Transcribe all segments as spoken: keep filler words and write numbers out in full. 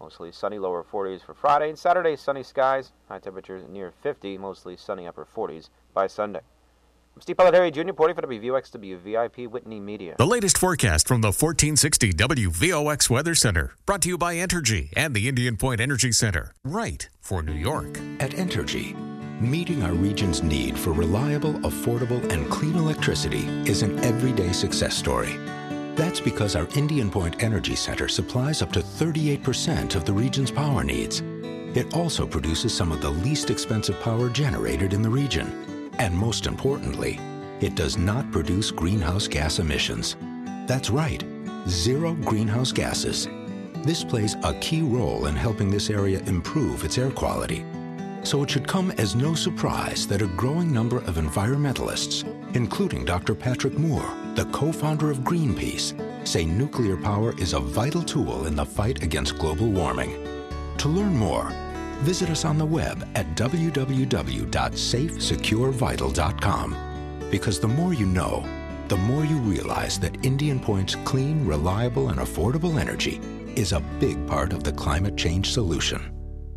Mostly sunny, lower forties for Friday. And Saturday, sunny skies. High temperatures near fifty, mostly sunny, upper forties by Sunday. I'm Steve Polidori, Junior, reporting for W V O X W V I P Whitney Media. The latest forecast from the fourteen sixty W V O X Weather Center. Brought to you by Entergy and the Indian Point Energy Center. Right for New York. At Entergy, meeting our region's need for reliable, affordable, and clean electricity is an everyday success story. That's because our Indian Point Energy Center supplies up to thirty-eight percent of the region's power needs. It also produces some of the least expensive power generated in the region. And most importantly, it does not produce greenhouse gas emissions. That's right, zero greenhouse gases. This plays a key role in helping this area improve its air quality. So it should come as no surprise that a growing number of environmentalists, including Doctor Patrick Moore, the co-founder of Greenpeace, say nuclear power is a vital tool in the fight against global warming. To learn more, visit us on the web at w w w dot safe secure vital dot com. Because the more you know, the more you realize that Indian Point's clean, reliable, and affordable energy is a big part of the climate change solution.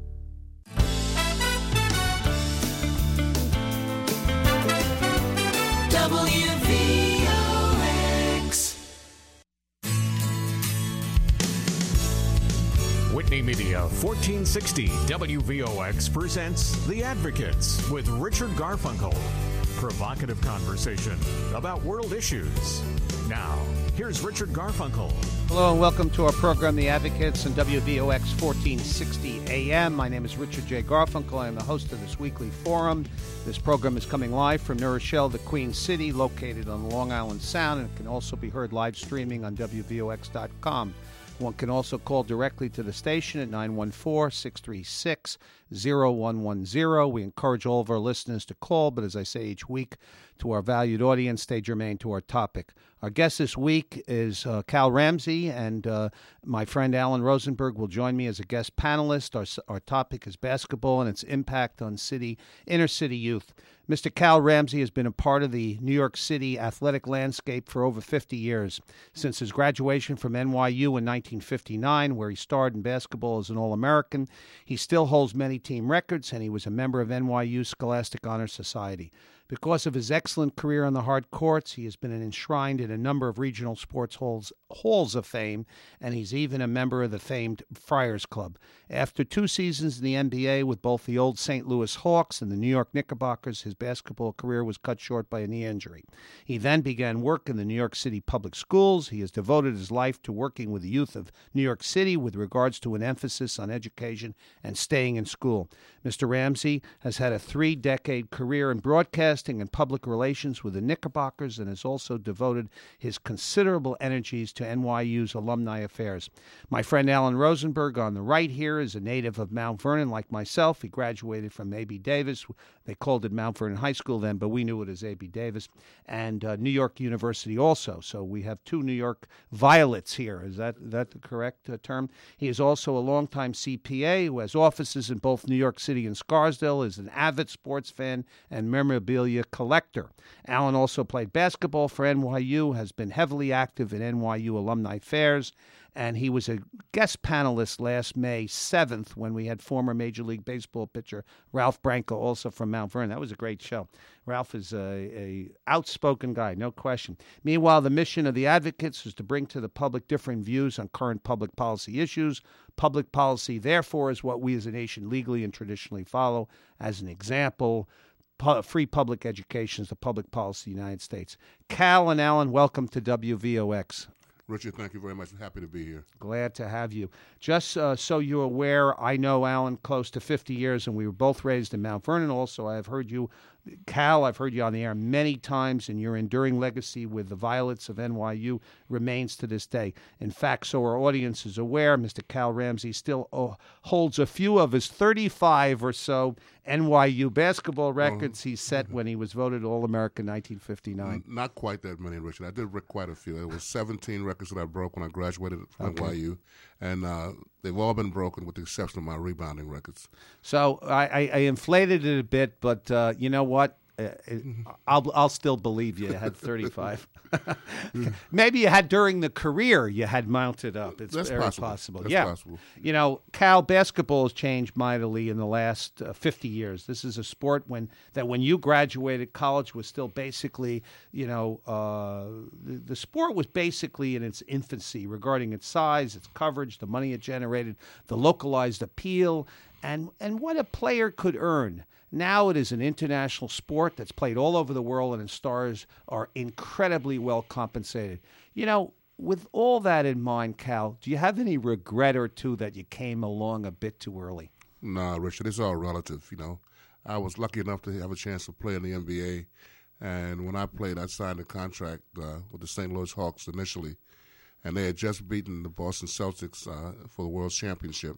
W V O X. Whitney Media fourteen sixty W V O X presents The Advocates with Richard Garfunkel. Provocative conversation about world issues. Now, here's Richard Garfunkel. Hello and welcome to our program, The Advocates, on W V O X fourteen sixty A M. My name is Richard J. Garfunkel. I am the host of this weekly forum. This program is coming live from New Rochelle, the Queen City, located on Long Island Sound, and it can also be heard live streaming on W V O X dot com. One can also call directly to the station at nine one four, six three six, zero one one zero. We encourage all of our listeners to call, but as I say each week to our valued audience, stay germane to our topic. Our guest this week is uh, Cal Ramsey, and uh, my friend Alan Rosenberg will join me as a guest panelist. Our, our topic is basketball and its impact on city, inner city youth. Mister Cal Ramsey has been a part of the New York City athletic landscape for over fifty years. Since his graduation from N Y U in nineteen fifty-nine, where he starred in basketball as an All-American, he still holds many team records, and he was a member of N Y U's Scholastic Honor Society. Because of his excellent career on the hard courts, he has been enshrined in a number of regional sports halls, halls of fame, and he's even a member of the famed Friars Club. After two seasons in the N B A with both the old Saint Louis Hawks and the New York Knickerbockers, his basketball career was cut short by a knee injury. He then began work in the New York City public schools. He has devoted his life to working with the youth of New York City with regards to an emphasis on education and staying in school. Mister Ramsey has had a three-decade career in broadcasting and public relations with the Knickerbockers and has also devoted his considerable energies to N Y U's alumni affairs. My friend Alan Rosenberg on the right here is a native of Mount Vernon like myself. He graduated from A B Davis. They called it Mount Vernon High School then, but we knew it as A B Davis, and uh, New York University also. So we have two New York Violets here. Is that, that the correct uh, term? He is also a longtime C P A who has offices in both New York City and Scarsdale, is an avid sports fan and memorabilia collector. Alan also played basketball for N Y U, has been heavily active in N Y U alumni fairs, and he was a guest panelist last May seventh when we had former Major League Baseball pitcher Ralph Branco, also from Mount Vernon. That was a great show. Ralph is a, a outspoken guy, no question. Meanwhile, the mission of the Advocates is to bring to the public different views on current public policy issues. Public policy, therefore, is what we as a nation legally and traditionally follow. As an example, free public education is the public policy of the United States. Cal and Alan, welcome to W V O X. Richard, thank you very much. Happy to be here. Glad to have you. Just uh, so you're aware, I know Alan close to fifty years, and we were both raised in Mount Vernon also. I've heard you, Cal, I've heard you on the air many times, and your enduring legacy with the Violets of N Y U remains to this day. In fact, so our audience is aware, Mister Cal Ramsey still uh, holds a few of his thirty-five or so N Y U basketball records he set when he was voted All-American in nineteen fifty-nine. Not quite that many, Richard. I did quite a few. There was seventeen records that I broke when I graduated from Okay. N Y U, and uh, they've all been broken with the exception of my rebounding records. So I, I, I inflated it a bit, but uh, you know what? uh, I'll I'll still believe you had thirty-five. Maybe you had during the career you had mounted up. It's That's very possible. possible. That's yeah, possible. You know, Cal, basketball has changed mightily in the last uh, fifty years. This is a sport when that when you graduated, college was still basically, you know, uh, the, the sport was basically in its infancy regarding its size, its coverage, the money it generated, the localized appeal, and and what a player could earn. Now it is an international sport that's played all over the world, and its stars are incredibly well compensated. You know, with all that in mind, Cal, do you have any regret or two that you came along a bit too early? Nah, Richard, it's all relative, you know. I was lucky enough to have a chance to play in the N B A, and when I played, I signed a contract uh, with the Saint Louis Hawks initially, and they had just beaten the Boston Celtics uh, for the World Championship.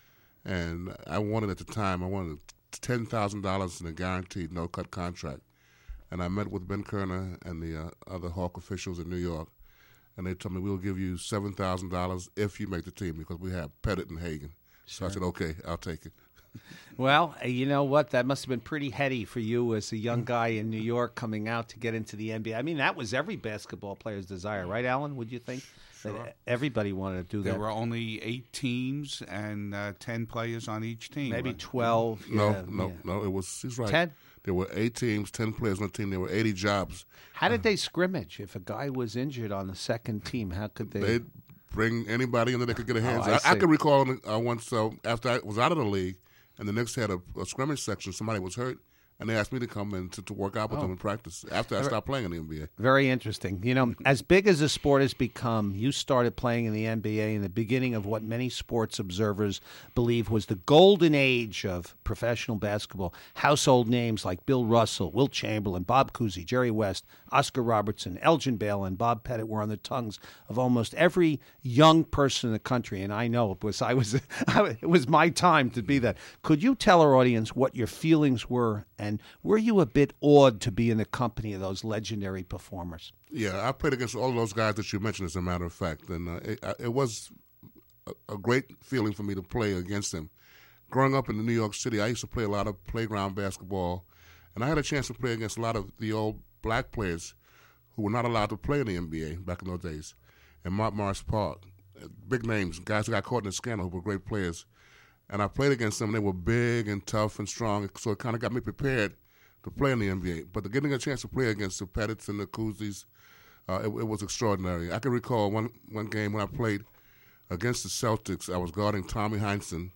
And I wanted at the time, I wanted ten thousand dollars in a guaranteed no-cut contract. And I met with Ben Kerner and the uh, other Hawk officials in New York, and they told me we'll give you seven thousand dollars if you make the team because we have Pettit and Hagan. So Sure. I said, okay, I'll take it. Well, uh, you know what? That must have been pretty heady for you as a young guy in New York coming out to get into the N B A. I mean, that was every basketball player's desire, right, Alan? Would you think? Sure. That everybody wanted to do There that. were only eight teams and uh, ten players on each team. Maybe right? twelve. No, yeah, no, yeah. no, it was, he's right. ten? There were eight teams, ten players on the team. There were eighty jobs. How did they scrimmage? If a guy was injured on the second team, how could they? They'd bring anybody in that they could get a hands. Oh, I I, I see. could recall uh, once uh, after I was out of the league, and the Knicks had a, a scrimmage section. Somebody was hurt, and they asked me to come in to, to work out with Oh. them in practice after I stopped playing in the N B A. Very interesting. You know, as big as the sport has become, you started playing in the N B A in the beginning of what many sports observers believe was the golden age of professional basketball. Household names like Bill Russell, Wilt Chamberlain, Bob Cousy, Jerry West, Oscar Robertson, Elgin Baylor, and Bob Pettit were on the tongues of almost every young person in the country. And I know it was I was it was my time to be that. Could you tell our audience what your feelings were, and were you a bit awed to be in the company of those legendary performers? Yeah, I played against all of those guys that you mentioned, as a matter of fact, and uh, it, it was a, a great feeling for me to play against them. Growing up in New York City, I used to play a lot of playground basketball, and I had a chance to play against a lot of the old black players who were not allowed to play in the N B A back in those days. And Mark Morris Park, big names, guys who got caught in the scandal who were great players. And I played against them, and they were big and tough and strong, so it kind of got me prepared to play in the N B A. But getting a chance to play against the Pettits and the Cousys, uh, it, it was extraordinary. I can recall one, one game when I played against the Celtics. I was guarding Tommy Heinsohn,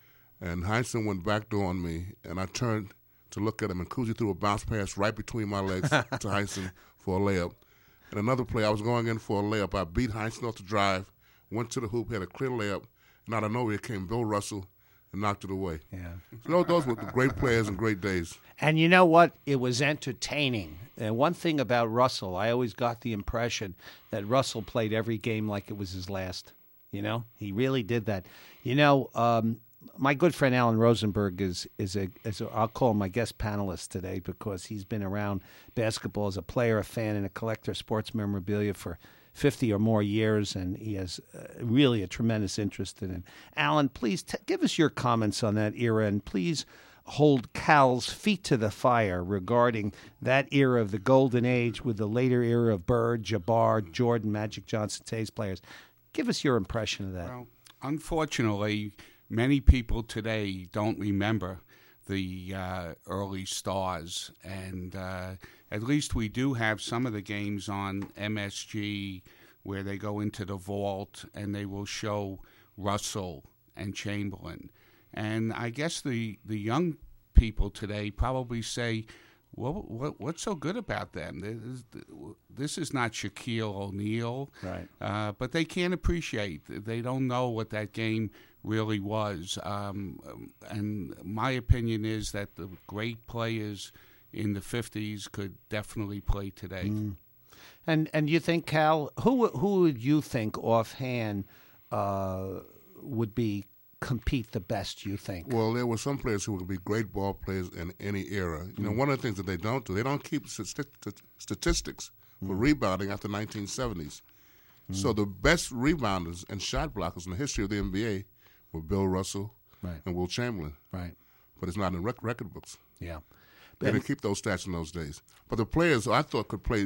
and Heinsohn went backdoor on me, and I turned to look at him, and Cousy threw a bounce pass right between my legs to Heinsohn for a layup. And another play, I was going in for a layup. I beat Heinsohn off the drive, went to the hoop, had a clear layup, and out of nowhere came Bill Russell and knocked it away. Yeah. So those, those were great players and great days. And you know what? It was entertaining. And one thing about Russell, I always got the impression that Russell played every game like it was his last. You know, he really did that. You know, um, my good friend Alan Rosenberg is is a, is a I'll call him my guest panelist today because he's been around basketball as a player, a fan, and a collector of sports memorabilia for fifty or more years, and he has uh, really a tremendous interest in it. Alan, please t- give us your comments on that era, and please hold Cal's feet to the fire regarding that era of the golden age with the later era of Bird, Jabbar, Jordan, Magic Johnson, Tays players. Give us your impression of that. Well, unfortunately, many people today don't remember the uh, early stars, and uh, at least we do have some of the games on M S G where they go into the vault and they will show Russell and Chamberlain. And I guess the, the young people today probably say, well, what, what's so good about them? This is, this is not Shaquille O'Neal. Right. Uh, but they can't appreciate. They don't know what that game really was. Um, and my opinion is that the great players in the fifties could definitely play today. Mm. And and you think, Cal, who who would you think offhand uh, would be compete the best, you think? Well, there were some players who would be great ball players in any era. You know, one of the things that they don't do, they don't keep st- statistics for rebounding after the nineteen seventies. Mm. So the best rebounders and shot blockers in the history of the N B A were Bill Russell Right. and Wilt Chamberlain. Right. But it's not in rec- record books. Yeah. They didn't keep those stats in those days. But the players I thought could play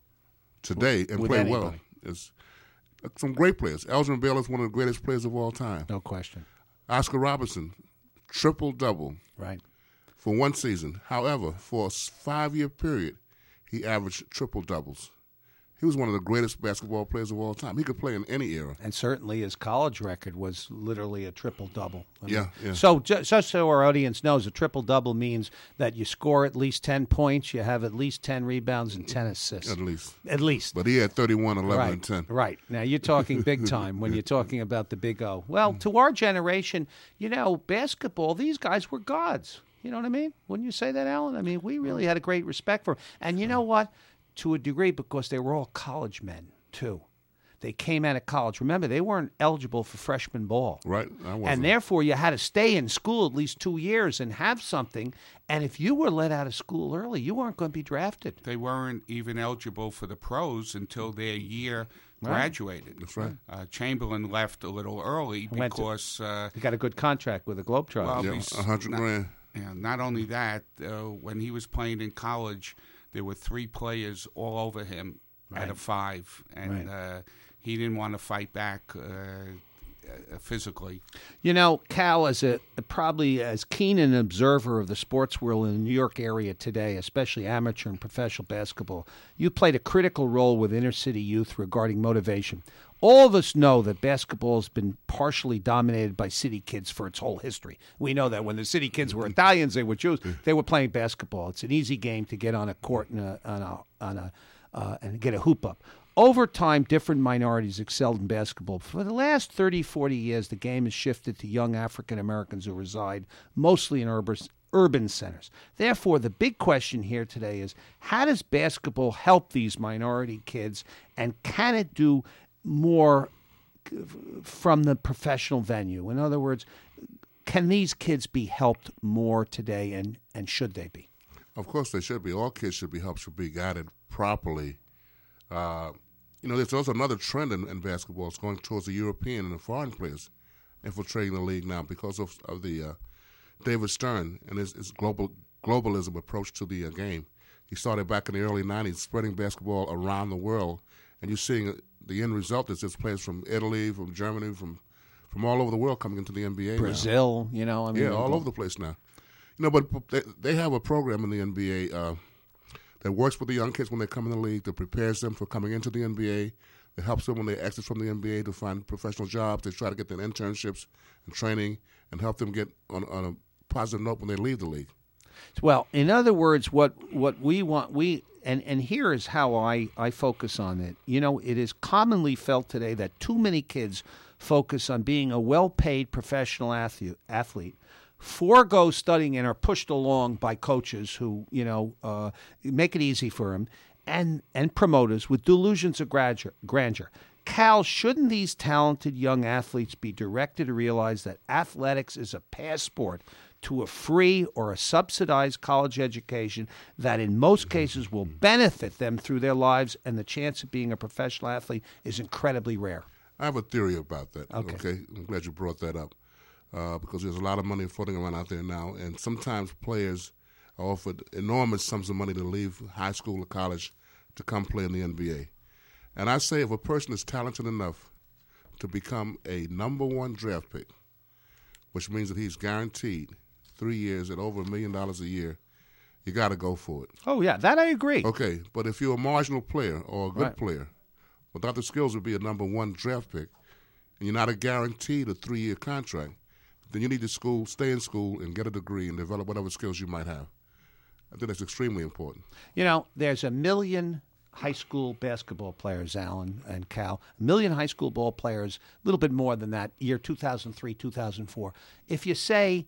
today and With play anybody. well is some great players. Elgin Baylor is one of the greatest players of all time. No question. Oscar Robertson, triple-double Right. for one season. However, for a five-year period, he averaged triple-doubles. He was one of the greatest basketball players of all time. He could play in any era. And certainly his college record was literally a triple-double. I mean, Yeah, yeah. So ju- just so our audience knows, a triple-double means that you score at least ten points, you have at least ten rebounds and ten assists. At least. At least. But he had thirty-one, eleven, right, and ten. Right. Now, you're talking big time when you're talking about the Big O. Well, to our generation, you know, basketball, these guys were gods. You know what I mean? Wouldn't you say that, Alan? I mean, we really had a great respect for them. And you know what? To a degree, because they were all college men, too. They came out of college. Remember, they weren't eligible for freshman ball. Right. I wasn't. And therefore, you had to stay in school at least two years and have something. And if you were let out of school early, you weren't going to be drafted. They weren't even eligible for the pros until their year graduated. That's right. Uh, Chamberlain left a little early Went to- because uh, You got a good contract with the Globetrotters. well, Yeah, he's a hundred not- grand. Yeah, not only that, uh, when he was playing in college, there were three players all over him out of five, and Right. uh, he didn't want to fight back uh, uh, physically. You know, Cal, as a probably as keen an observer of the sports world in the New York area today, especially amateur and professional basketball, you played a critical role with inner city youth regarding motivation. All of us know that basketball has been partially dominated by city kids for its whole history. We know that when the city kids were Italians, they were Jews, they were playing basketball. It's an easy game to get on a court and a, on a, on a uh, and get a hoop up. Over time, different minorities excelled in basketball. For the last thirty, forty years, the game has shifted to young African Americans who reside mostly in urban, urban centers. Therefore, the big question here today is, how does basketball help these minority kids, and can it do more from the professional venue? In other words, can these kids be helped more today, and, and should they be? Of course, they should be. All kids should be helped, should be guided properly. Uh, you know, there's also another trend in, in basketball. It's going towards the European and the foreign players infiltrating the league now because of, of the uh, David Stern and his, his global globalism approach to the uh, game. He started back in the early nineties, spreading basketball around the world, and you're seeing the end result is there's players from Italy, from Germany, from from all over the world coming into the N B A Brazil, you know, I now. mean, Yeah, all over the place now. You know, but they, they have a program in the N B A uh, that works with the young kids when they come in the league, that prepares them for coming into the N B A, that helps them when they exit from the N B A to find professional jobs. They try to get them internships and training and help them get on, on a positive note when they leave the league. Well, in other words, what what we want, we and, and here is how I, I focus on it. You know, it is commonly felt today that too many kids focus on being a well-paid professional athlete, athlete forego studying and are pushed along by coaches who, you know, uh, make it easy for them, and, and promoters with delusions of grandeur. grandeur. Cal, shouldn't these talented young athletes be directed to realize that athletics is a passport to a free or a subsidized college education that in most cases will benefit them through their lives, and the chance of being a professional athlete is incredibly rare? I have a theory about that. Okay. Okay, I'm glad you brought that up uh, because there's a lot of money floating around out there now, and sometimes players are offered enormous sums of money to leave high school or college to come play in the N B A. And I say if a person is talented enough to become a number one draft pick, which means that he's guaranteed three years at over a million dollars a year, you got to go for it. Oh, yeah, that I agree. Okay, but if you're a marginal player or a good Right. player, without the skills to be a number one draft pick, and you're not a guaranteed a three-year contract, then you need to school, stay in school, and get a degree and develop whatever skills you might have. I think that's extremely important. You know, there's a million high school basketball players, Alan and Cal, a million high school ball players, a little bit more than that, year two thousand three, two thousand four. If you say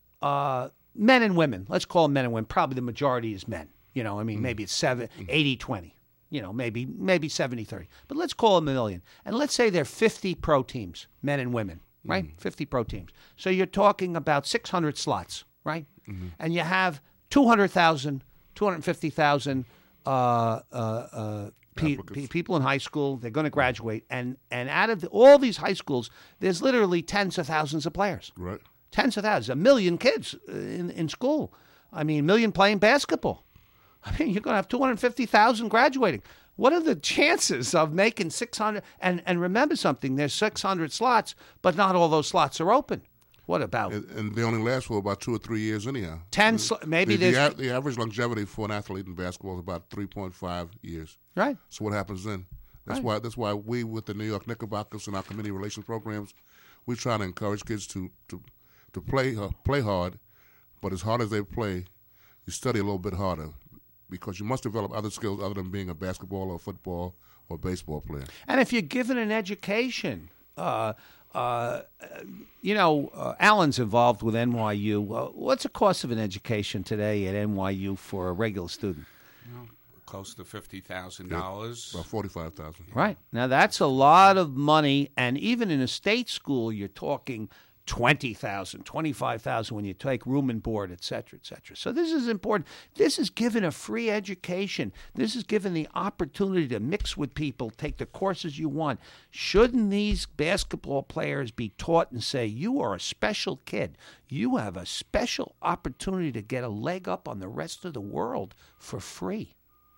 uh, men and women, let's call them men and women, probably the majority is men. You know, I mean, maybe it's seven, eighty twenty. You know, maybe maybe seventy thirty. But let's call them a million. And let's say there are fifty pro teams, men and women, right? fifty pro teams. So you're talking about six hundred slots, right? And you have two hundred thousand, two hundred fifty thousand uh, uh, uh, pe- pe- people in high school. They're going to graduate. And, and out of the, all these high schools, there's literally tens of thousands of players. Right. Tens of thousands, a million kids in, in school. I mean, a million playing basketball. I mean, you're going to have two hundred fifty thousand graduating. What are the chances of making six hundred? And, and remember something, there's six hundred slots, but not all those slots are open. What about? And, and they only last for about two or three years anyhow. Ten, sl- maybe the, there's... the, the average longevity for an athlete in basketball is about three point five years. Right. So what happens then? That's Right. why That's why we, with the New York Knickerbockers and our community relations programs, we try to encourage kids to to, to play uh, play hard, but as hard as they play, you study a little bit harder, because you must develop other skills other than being a basketball or football or baseball player. And if you're given an education, uh, uh, you know, uh, Alan's involved with N Y U. Uh, what's the cost of an education today at N Y U for a regular student? Well, close to fifty thousand dollars. About forty-five thousand. Right. Now, that's a lot of money. And even in a state school, you're talking twenty thousand, twenty-five thousand when you take room and board, et cetera, et cetera. So this is important. This is given a free education. This is given the opportunity to mix with people, take the courses you want. Shouldn't these basketball players be taught and say, you are a special kid. You have a special opportunity to get a leg up on the rest of the world for free?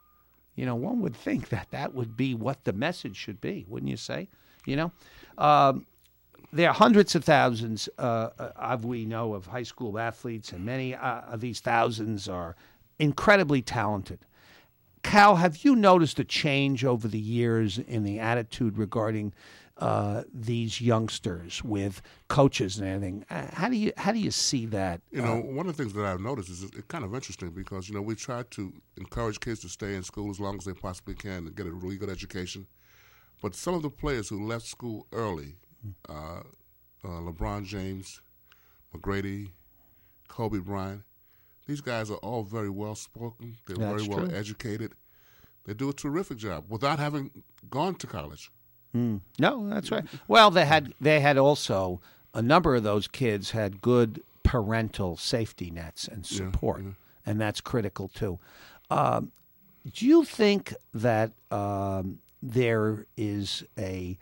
You know, one would think that that would be what the message should be, wouldn't you say? You know? Um, There are hundreds of thousands, uh, of we know, of high school athletes, and many uh, of these thousands are incredibly talented. Cal, have you noticed a change over the years in the attitude regarding uh, these youngsters with coaches and everything? Uh, how do you how do you see that? You know, uh, one of the things that I've noticed is it's kind of interesting because, you know, we try to encourage kids to stay in school as long as they possibly can and get a really good education. But some of the players who left school early, Uh, uh, LeBron James, McGrady, Kobe Bryant. These guys are all very well spoken. They're That's very well true. educated. They do a terrific job without having gone to college. Mm. No, that's right. Well, they had they had also a number of those kids had good parental safety nets and support, yeah. and that's critical too. Um, do you think that um, there is a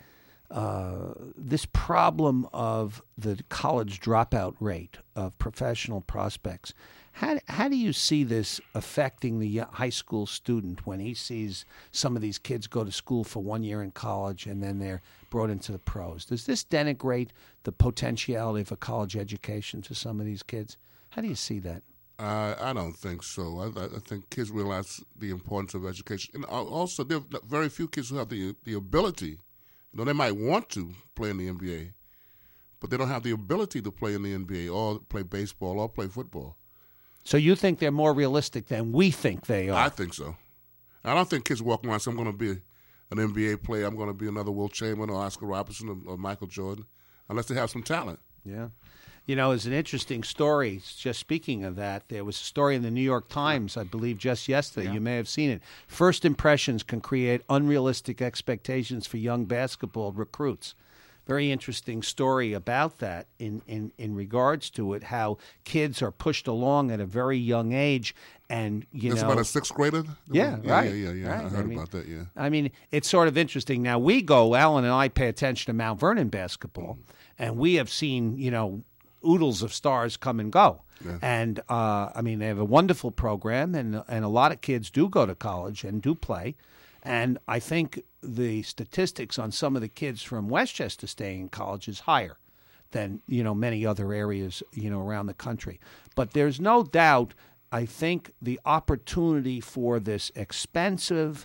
Uh, this problem of the college dropout rate of professional prospects? How how do you see this affecting the high school student when he sees some of these kids go to school for one year in college and then they're brought into the pros? Does this denigrate the potentiality of a college education to some of these kids? How do you see that? Uh, I don't think so. I, I think kids realize the importance of education. And also, there are very few kids who have the the ability. You know, they might want to play in the N B A, but they don't have the ability to play in the N B A or play baseball or play football. So you think they're more realistic than we think they are? I think so. I don't think kids walk around and say, I'm going to be an N B A player, I'm going to be another Wilt Chamberlain or Oscar Robertson or, or Michael Jordan, unless they have some talent. Yeah. You know, it's an interesting story. Just speaking of that, there was a story in the New York Times, I believe, just yesterday. Yeah. You may have seen it. First impressions can create unrealistic expectations for young basketball recruits. Very interesting story about that in, in, in regards to it, how kids are pushed along at a very young age. And, you That's know, about a sixth grader? Yeah, yeah, right. Yeah, yeah, yeah. Right. I heard I mean, about that, yeah. I mean, it's sort of interesting. Now, we go, Alan and I pay attention to Mount Vernon basketball, and we have seen, you know, oodles of stars come and go. Yeah. And, uh, I mean, they have a wonderful program, and and a lot of kids do go to college and do play. And I think the statistics on some of the kids from Westchester staying in college is higher than, you know, many other areas, you know, around the country. But there's no doubt, I think the opportunity for this expensive,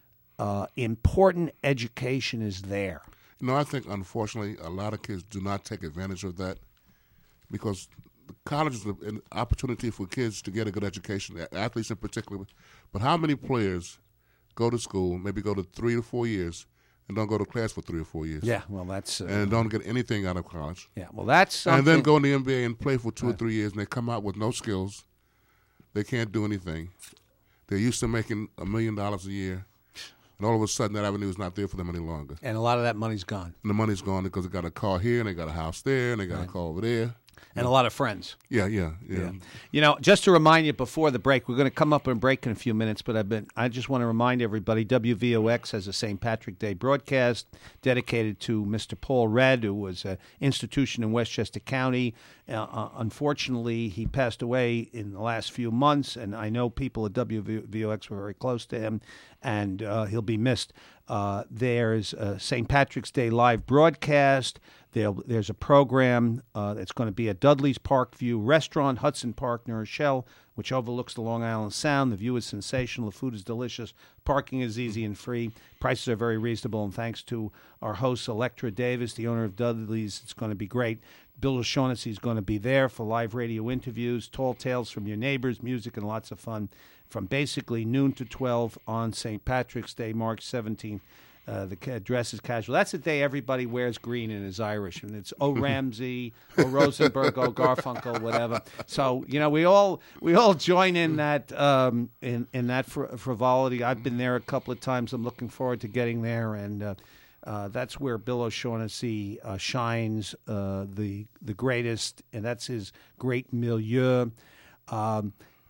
uh, important education is there. You know, I think, unfortunately, a lot of kids do not take advantage of that because college is an opportunity for kids to get a good education, athletes in particular. But how many players go to school, maybe go to three or four years, and don't go to class for three or four years? Yeah, well, that's... Uh, and don't get anything out of college. Yeah, well, that's something... And then go in the N B A and play for two right. or three years, and they come out with no skills. They can't do anything. They're used to making a million dollars a year. And all of a sudden, that avenue is not there for them any longer. And a lot of that money's gone. And the money's gone because they got a car here, and they got a house there, and they got right. a car over there. and a lot of friends. Yeah, yeah, yeah, yeah. You know, just to remind you before the break, we're going to come up and break in a few minutes, but I've been, I just want to remind everybody, W V O X has a Saint Patrick Day broadcast dedicated to Mister Paul Red, who was an institution in Westchester County. Uh, uh, unfortunately, he passed away in the last few months, and I know people at W V O X were very close to him, and uh, he'll be missed. Uh, there's a Saint Patrick's Day live broadcast. There'll, there's a program uh, that's going to be at Dudley's Parkview Restaurant, Hudson Park, New Rochelle, which overlooks the Long Island Sound. The view is sensational. The food is delicious. Parking is easy and free. Prices are very reasonable. And thanks to our host, Electra Davis, the owner of Dudley's, it's going to be great. Bill O'Shaughnessy is going to be there for live radio interviews, tall tales from your neighbors, music, and lots of fun from basically noon to twelve on Saint Patrick's Day, March seventeenth. Uh, the dress is casual. That's the day everybody wears green and is Irish, and it's O. Ramsey, O. Rosenberg, O. Garfunkel, whatever. So you know, we all we all join in that um, in in that fr- frivolity. I've been there a couple of times. I'm looking forward to getting there, and uh, uh, that's where Bill O'Shaughnessy uh, shines uh, the the greatest, and that's his great milieu. Um,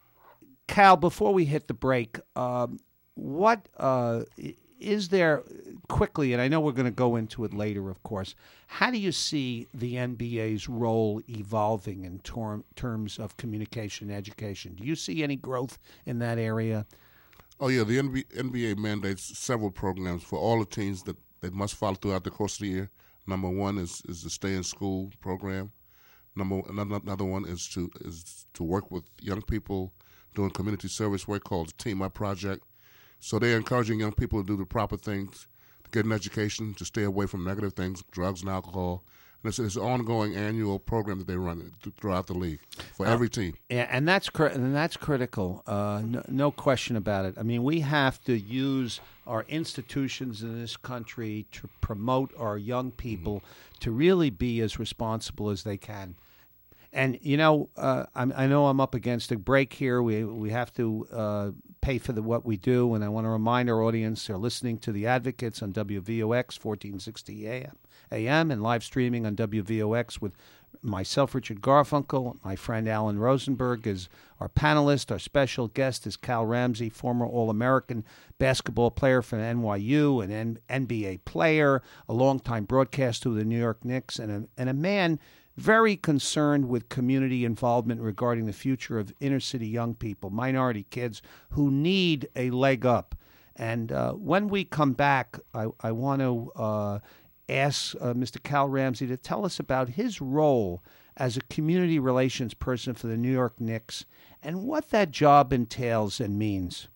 Cal, before we hit the break, um, what uh, is there quickly, and I know we're going to go into it later, of course, how do you see the N B A's role evolving in tor- terms of communication and education? Do you see any growth in that area? Oh, yeah, the N B A, N B A mandates several programs for all the teams that they must follow throughout the course of the year. Number one is, is the Stay in School program. Number another, another one is to is to work with young people doing community service work called the Team Up Project. So they're encouraging young people to do the proper things, to get an education, to stay away from negative things, drugs and alcohol. And it's, it's an ongoing annual program that they run throughout the league for uh, every team. Yeah, and that's cri- and that's critical. Uh, no, no question about it. I mean, we have to use our institutions in this country to promote our young people mm-hmm. to really be as responsible as they can. And, you know, uh, I'm, I know I'm up against a break here. We we have to uh, pay for the, what we do. And I want to remind our audience they're listening to The Advocates on W V O X fourteen sixty A M and live streaming on W V O X with myself, Richard Garfunkel. My friend Alan Rosenberg is our panelist. Our special guest is Cal Ramsey, former All-American basketball player for N Y U, an N B A player, a longtime broadcaster of the New York Knicks, and a, and a man very concerned with community involvement regarding the future of inner-city young people, minority kids who need a leg up. And uh, when we come back, I, I want to uh, ask uh, Mister Cal Ramsey to tell us about his role as a community relations person for the New York Knicks and what that job entails and means.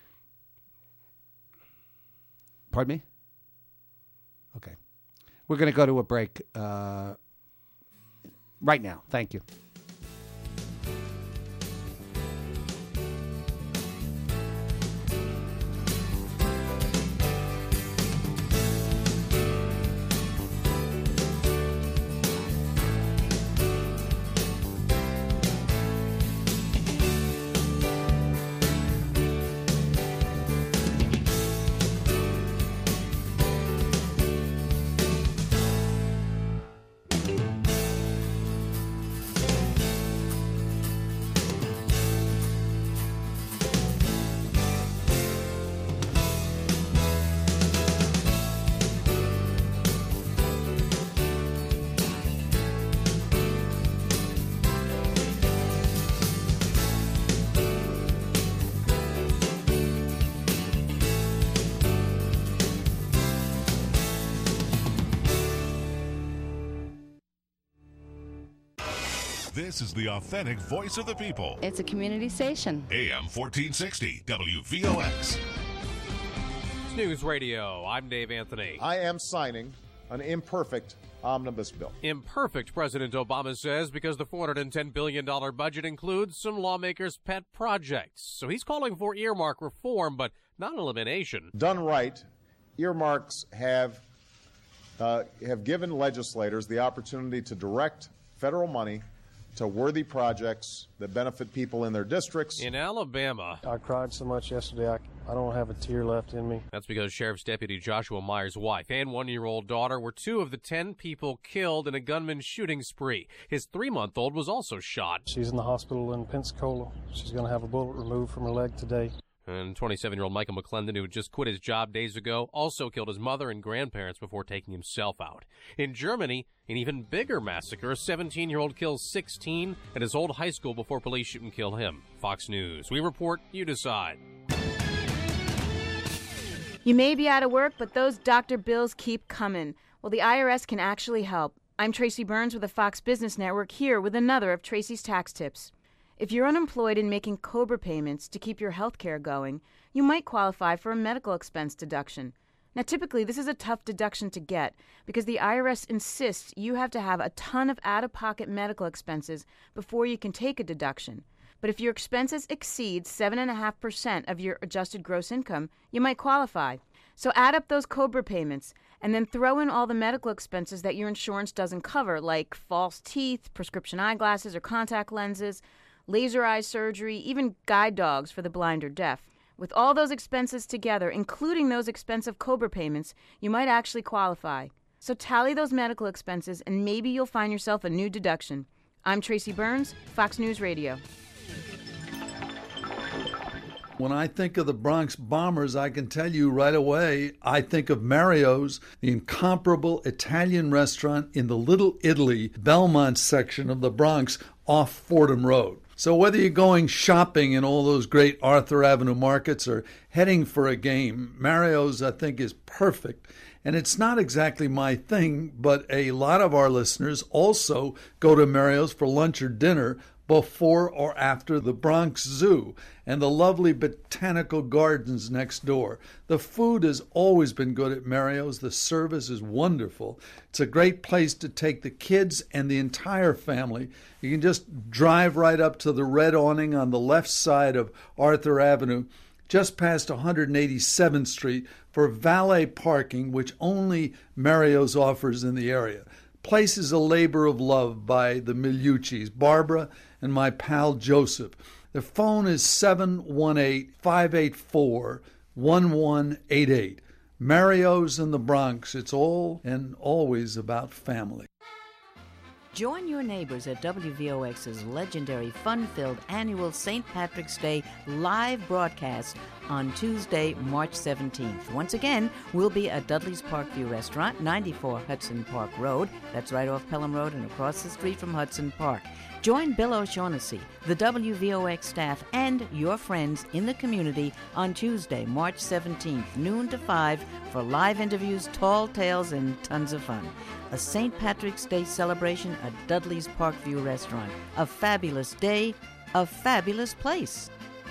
Pardon me? Okay. We're going to go to a break uh right now. Thank you. This is the authentic voice of the people. It's a community station. A M fourteen sixty W V O X. It's News Radio. I'm Dave Anthony. I am signing an imperfect omnibus bill. Imperfect, President Obama says, because the four hundred ten billion dollars budget includes some lawmakers' pet projects. So he's calling for earmark reform, but not elimination. Done right, earmarks have uh, have given legislators the opportunity to direct federal money to worthy projects that benefit people in their districts. In Alabama, I cried so much yesterday, I, I don't have a tear left in me. That's because Sheriff's Deputy Joshua Myers' wife and one-year-old daughter were two of the ten people killed in a gunman shooting spree. His three-month-old was also shot. She's in the hospital in Pensacola. She's going to have a bullet removed from her leg today. And twenty-seven-year-old Michael McClendon, who just quit his job days ago, also killed his mother and grandparents before taking himself out. In Germany, an even bigger massacre. A seventeen-year-old kills sixteen at his old high school before police shoot and kill him. Fox News. We report, you decide. You may be out of work, but those doctor bills keep coming. Well, the I R S can actually help. I'm Tracy Burns with the Fox Business Network, here with another of Tracy's tax tips. If you're unemployed and making COBRA payments to keep your health care going, you might qualify for a medical expense deduction. Now, typically, this is a tough deduction to get because the I R S insists you have to have a ton of out-of-pocket medical expenses before you can take a deduction. But if your expenses exceed seven point five percent of your adjusted gross income, you might qualify. So add up those COBRA payments and then throw in all the medical expenses that your insurance doesn't cover, like false teeth, prescription eyeglasses or contact lenses, laser eye surgery, even guide dogs for the blind or deaf. With all those expenses together, including those expensive COBRA payments, you might actually qualify. So tally those medical expenses and maybe you'll find yourself a new deduction. I'm Tracy Burns, Fox News Radio. When I think of the Bronx Bombers, I can tell you right away, I think of Mario's, the incomparable Italian restaurant in the Little Italy, Belmont section of the Bronx off Fordham Road. So whether you're going shopping in all those great Arthur Avenue markets or heading for a game, Mario's, I think, is perfect. And it's not exactly my thing, but a lot of our listeners also go to Mario's for lunch or dinner before or after the Bronx Zoo and the lovely botanical gardens next door. The food has always been good at Mario's. The service is wonderful. It's a great place to take the kids and the entire family. You can just drive right up to the red awning on the left side of Arthur Avenue, just past one hundred eighty-seventh Street, for valet parking, which only Mario's offers in the area. Place is a labor of love by the Miliucci's, Barbara and my pal Joseph. The phone is seven one eight, five eight four, one one eight eight. Mario's in the Bronx. It's all and always about family. Join your neighbors at W V O X's legendary fun-filled annual Saint Patrick's Day live broadcast on Tuesday, March seventeenth. Once again, we'll be at Dudley's Parkview Restaurant, ninety-four Hudson Park Road. That's right off Pelham Road and across the street from Hudson Park. Join Bill O'Shaughnessy, the W V O X staff, and your friends in the community on Tuesday, March seventeenth, noon to five, for live interviews, tall tales, and tons of fun. A Saint Patrick's Day celebration at Dudley's Parkview Restaurant. A fabulous day, a fabulous place.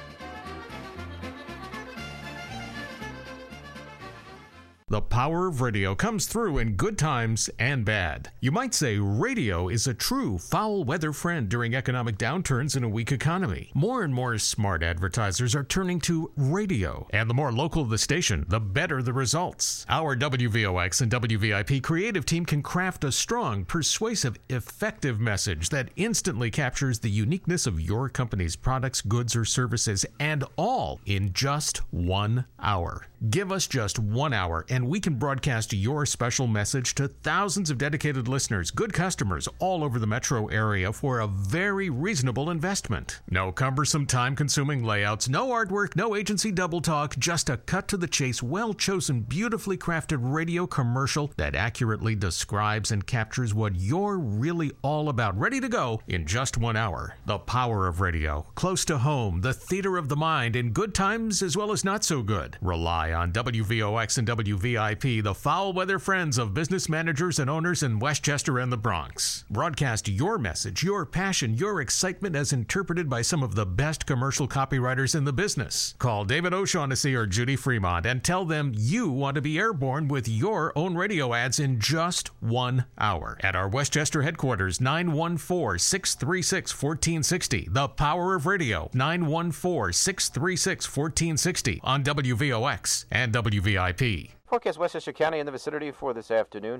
The power of radio comes through in good times and bad. You might say radio is a true foul weather friend during economic downturns in a weak economy. More and more smart advertisers are turning to radio, and the more local the station, the better the results. Our W V O X and W V I P creative team can craft a strong, persuasive, effective message that instantly captures the uniqueness of your company's products, goods, or services, and all in just one hour. Give us just one hour and we can broadcast your special message to thousands of dedicated listeners, good customers all over the metro area for a very reasonable investment. No cumbersome, time-consuming layouts, no artwork, no agency double talk, just a cut-to-the-chase, well-chosen, beautifully crafted radio commercial that accurately describes and captures what you're really all about, ready to go in just one hour. The power of radio, close to home, the theater of the mind, in good times as well as not so good. Rely on W V O X and W V I P, the foul weather friends of business managers and owners in Westchester and the Bronx. Broadcast your message, your passion, your excitement as interpreted by some of the best commercial copywriters in the business. Call David O'Shaughnessy or Judy Fremont and tell them you want to be airborne with your own radio ads in just one hour. At our Westchester headquarters, nine one four, six three six, one four six zero. The Power of Radio, nine one four, six three six, one four six zero on W V O X and W V I P. Forecast Westchester County and the vicinity for this afternoon.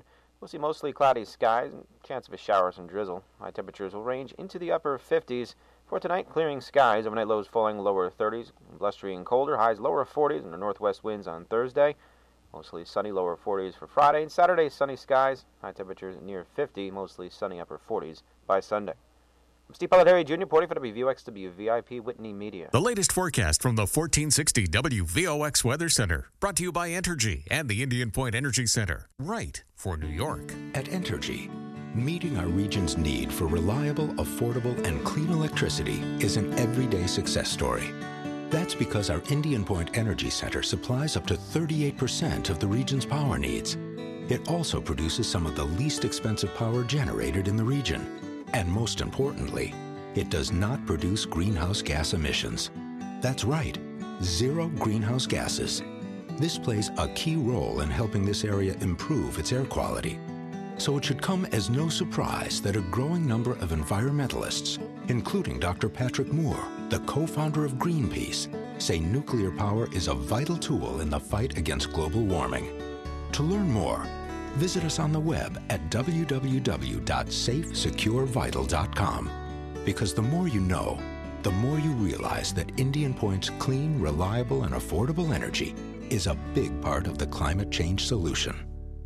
We'll see mostly cloudy skies and chance of a shower or some drizzle. High temperatures will range into the upper fifties. For tonight, clearing skies, overnight lows falling lower thirties, blustery and colder, highs lower forties, and the northwest winds on Thursday. Mostly sunny, lower forties for Friday, and Saturday, sunny skies, high temperatures near fifty, mostly sunny upper forties by Sunday. I'm Steve Pelletieri, Junior, reporting for W V O X W V I P Whitney Media. The latest forecast from the fourteen sixty W V O X Weather Center, brought to you by Entergy and the Indian Point Energy Center, right for New York. At Entergy, meeting our region's need for reliable, affordable, and clean electricity is an everyday success story. That's because our Indian Point Energy Center supplies up to thirty-eight percent of the region's power needs. It also produces some of the least expensive power generated in the region. And most importantly, it does not produce greenhouse gas emissions. That's right, zero greenhouse gases. This plays a key role in helping this area improve its air quality. So it should come as no surprise that a growing number of environmentalists, including Doctor Patrick Moore, the co-founder of Greenpeace, say nuclear power is a vital tool in the fight against global warming. To learn more, visit us on the web at w w w dot safe secure vital dot com. Because the more you know, the more you realize that Indian Point's clean, reliable, and affordable energy is a big part of the climate change solution.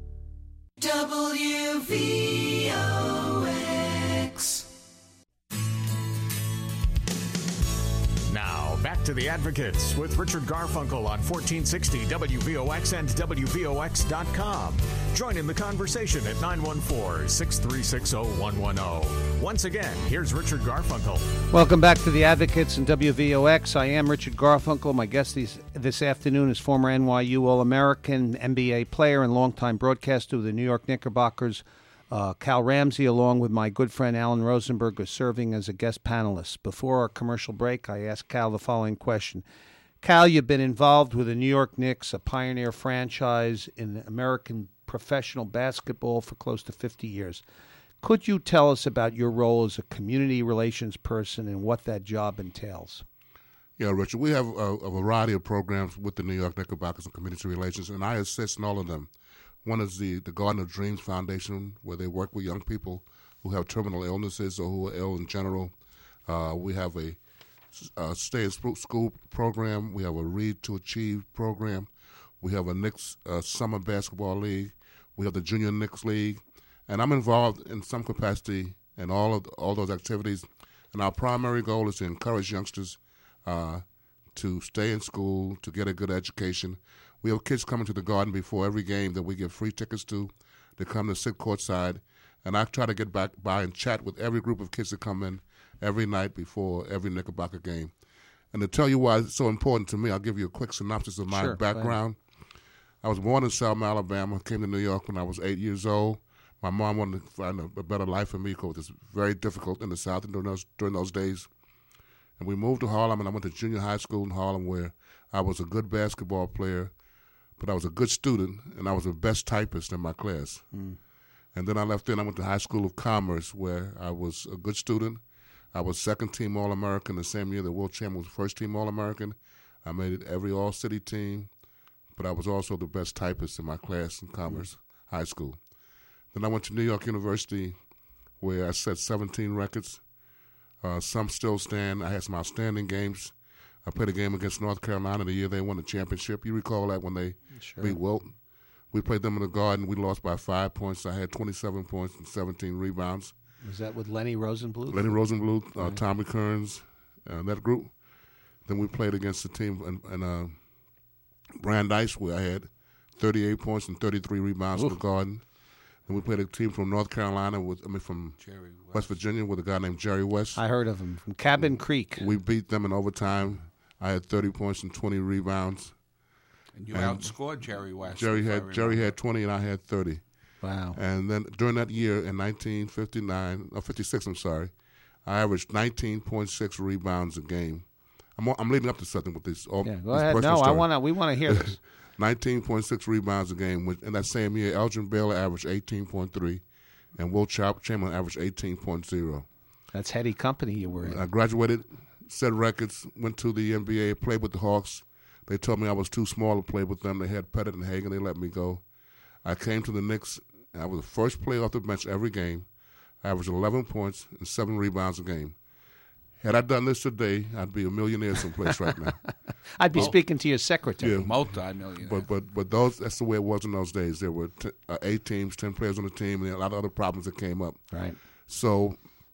W V O X. Now, back to The Advocates with Richard Garfunkel on fourteen sixty W V O X and W V O X dot com. Join in the conversation at nine one four, six three six, zero one one zero. Once again, here's Richard Garfunkel. Welcome back to The Advocates and W V O X. I am Richard Garfunkel. My guest this, this afternoon is former N Y U All-American, N B A player, and longtime broadcaster of the New York Knickerbockers, Uh, Cal Ramsey, along with my good friend Alan Rosenberg, are serving as a guest panelist. Before our commercial break, I asked Cal the following question. Cal, you've been involved with the New York Knicks, a pioneer franchise in American professional basketball for close to fifty years. Could you tell us about your role as a community relations person and what that job entails? Yeah, Richard, we have a, a variety of programs with the New York Knickerbockers and Community Relations, and I assist in all of them. One is the, the Garden of Dreams Foundation, where they work with young people who have terminal illnesses or who are ill in general. Uh, we have a, a Stay in School program. We have a Read to Achieve program. We have a Knicks uh, Summer Basketball League. We have the Junior Knicks League. And I'm involved in some capacity in all of the, all those activities. And our primary goal is to encourage youngsters uh, to stay in school, to get a good education. We have kids coming to the Garden before every game that we give free tickets to. They come to sit courtside, and I try to get back by and chat with every group of kids that come in every night before every Knickerbocker game. And to tell you why it's so important to me, I'll give you a quick synopsis of my Sure, background. I was born in Selma, Alabama, came to New York when I was eight years old. My mom wanted to find a, a better life for me because it was very difficult in the South during those, during those days. And we moved to Harlem, and I went to junior high school in Harlem where I was a good basketball player, but I was a good student, and I was the best typist in my class. Mm. And then I left there, and I went to High School of Commerce, where I was a good student. I was second-team All-American the same year that Will Chamberlain was first-team All-American. I made it every All-City team, but I was also the best typist in my class in Commerce mm. High School. Then I went to New York University, where I set seventeen records. Uh, some still stand. I had some outstanding games. I played a game against North Carolina the year they won the championship. You recall that when they sure. beat Wilton? We played them in the Garden. We lost by five points. I had twenty-seven points and seventeen rebounds. Was that with Lenny Rosenbluth? Lenny Rosenbluth, uh, right. Tommy Kearns, uh, that group. Then we played against the team in, in uh, Brandeis, where I had thirty-eight points and thirty-three rebounds Oof. in the Garden. And we played a team from North Carolina, with I mean from Jerry West. West Virginia, with a guy named Jerry West. I heard of him, from Cabin Creek. We beat them in overtime. I had thirty points and twenty rebounds. And you and outscored Jerry West. Jerry had Jerry had twenty and I had thirty. Wow. And then during that year in nineteen fifty-nine, or fifty-six, I'm sorry, I averaged nineteen point six rebounds a game. I'm I'm leading up to something with this. All, yeah, go this ahead. No, story. I want to. We want to hear this. nineteen point six rebounds a game. Which, in that same year, Elgin Baylor averaged eighteen point three, and Will Chamberlain averaged eighteen point oh. That's heady company you were in. I graduated, set records, went to the N B A, played with the Hawks. They told me I was too small to play with them. They had Pettit and Hagan. They let me go. I came to the Knicks and I was the first player off the bench every game. I averaged eleven points and seven rebounds a game. Had I done this today, I'd be a millionaire someplace right now. I'd be oh, speaking to your secretary. Yeah. Multi-millionaire. But but but those that's the way it was in those days. There were t- uh, eight teams, ten players on the team, and a lot of other problems that came up. Right. So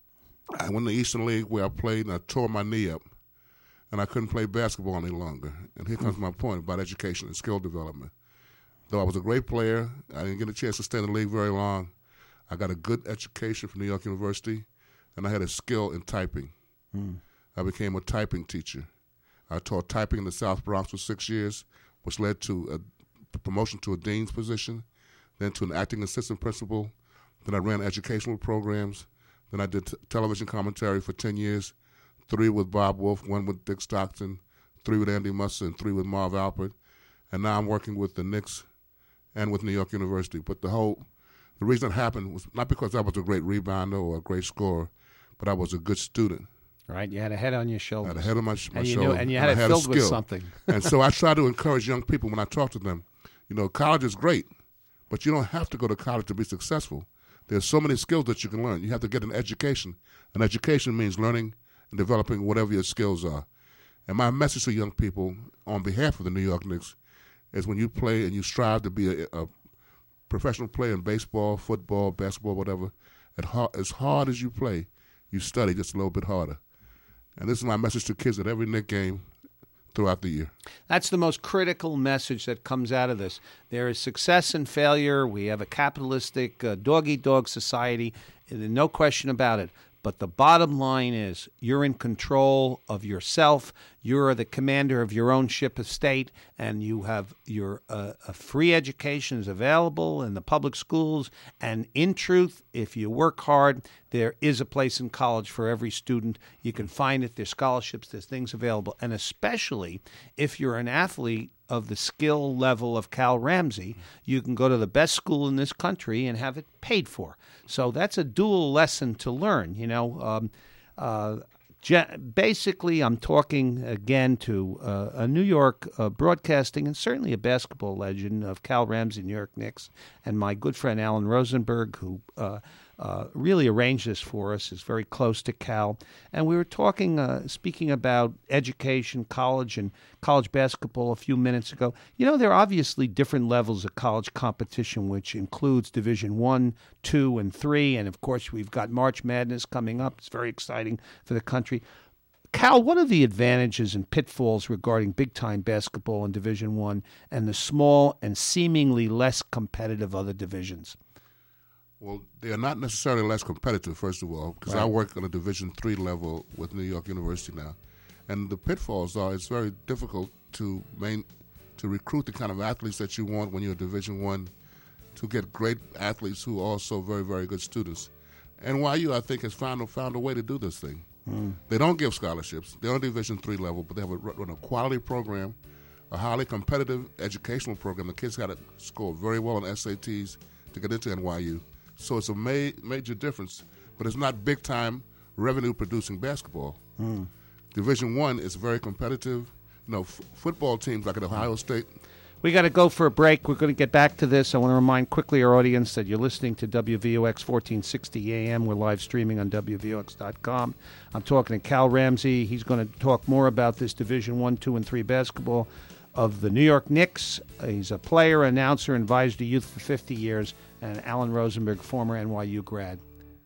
I went to the Eastern League where I played, and I tore my knee up, and I couldn't play basketball any longer. And here comes my point about education and skill development. Though I was a great player, I didn't get a chance to stay in the league very long. I got a good education from New York University, and I had a skill in typing. Mm. I became a typing teacher. I taught typing in the South Bronx for six years, which led to a promotion to a dean's position, then to an acting assistant principal. Then I ran educational programs. Then I did t- television commentary for ten years, three with Bob Wolf, one with Dick Stockton, three with Andy Musser, and three with Marv Alpert. And now I'm working with the Knicks and with New York University. But the whole, the reason it happened was not because I was a great rebounder or a great scorer, but I was a good student. Right, you had a head on your shoulders. I had a head on my, sh- my and you shoulders. Knew, and you had and it had filled with something. And so I try to encourage young people when I talk to them, you know, college is great, but you don't have to go to college to be successful. There's so many skills that you can learn. You have to get an education. And education means learning and developing whatever your skills are. And my message to young people on behalf of the New York Knicks is when you play and you strive to be a, a professional player in baseball, football, basketball, whatever, at hard, as hard as you play, you study just a little bit harder. And this is my message to kids at every Knick game throughout the year. That's the most critical message that comes out of this. There is success and failure. We have a capitalistic, uh, dog-eat-dog society. No question about it. But the bottom line is you're in control of yourself. You're the commander of your own ship of state, and you have your uh, a free education is available in the public schools. And in truth, if you work hard, there is a place in college for every student. You can find it. There's scholarships. There's things available. And especially if you're an athlete of the skill level of Cal Ramsey, you can go to the best school in this country and have it paid for. So that's a dual lesson to learn. You know, um, uh, ge- basically, I'm talking again to uh, a New York uh, broadcasting and certainly a basketball legend of Cal Ramsey, New York Knicks, and my good friend Alan Rosenberg, who uh, uh, really arranged this for us, is very close to Cal. And we were talking, uh, speaking about education, college, and college basketball a few minutes ago. You know, there are obviously different levels of college competition, which includes Division One, Two, and Three. And, of course, we've got March Madness coming up. It's very exciting for the country. Cal, what are the advantages and pitfalls regarding big-time basketball in Division One and the small and seemingly less competitive other divisions? Well, they are not necessarily less competitive, first of all, because Right. I work on a Division Three level with New York University now. And the pitfalls are it's very difficult to main, to recruit the kind of athletes that you want when you're Division One, to get great athletes who are also very, very good students. N Y U, I think, has found, found a way to do this thing. Mm. They don't give scholarships. They're on Division Three level, but they have a, run a quality program, a highly competitive educational program. The kids got to score very well on S A Ts to get into N Y U. So it's a ma- major difference, but it's not big-time revenue-producing basketball. Mm. Division One is very competitive. You know, f- football teams like at Ohio State. We got to go for a break. We're going to get back to this. I want to remind quickly our audience that you're listening to W V O X fourteen sixty A M. We're live streaming on W V O X dot com. I'm talking to Cal Ramsey. He's going to talk more about this Division One, Two, and Three basketball of the New York Knicks. He's a player, announcer, and advised the youth for fifty years, and Alan Rosenberg, former N Y U grad.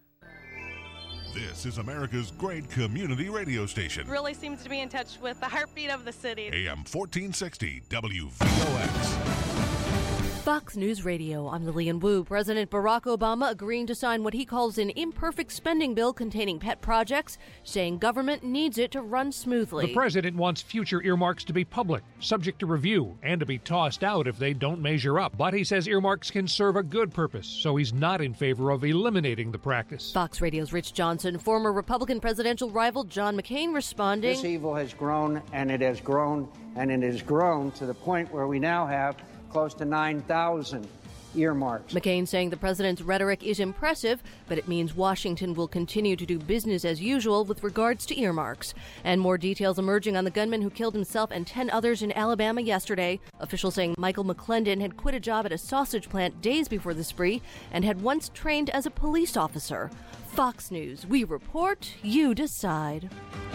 This is America's great community radio station. Really seems to be in touch with the heartbeat of the city. A M fourteen sixty W V O X. Fox News Radio, I'm Lillian Wu. President Barack Obama agreeing to sign what he calls an imperfect spending bill containing pet projects, saying government needs it to run smoothly. The president wants future earmarks to be public, subject to review, and to be tossed out if they don't measure up. But he says earmarks can serve a good purpose, so he's not in favor of eliminating the practice. Fox Radio's Rich Johnson, former Republican presidential rival John McCain responding. This evil has grown, and it has grown, and it has grown to the point where we now have close to nine thousand earmarks. McCain saying the president's rhetoric is impressive, but it means Washington will continue to do business as usual with regards to earmarks. And more details emerging on the gunman who killed himself and ten others in Alabama yesterday. Officials saying Michael McClendon had quit a job at a sausage plant days before the spree and had once trained as a police officer. Fox News, we report, you decide.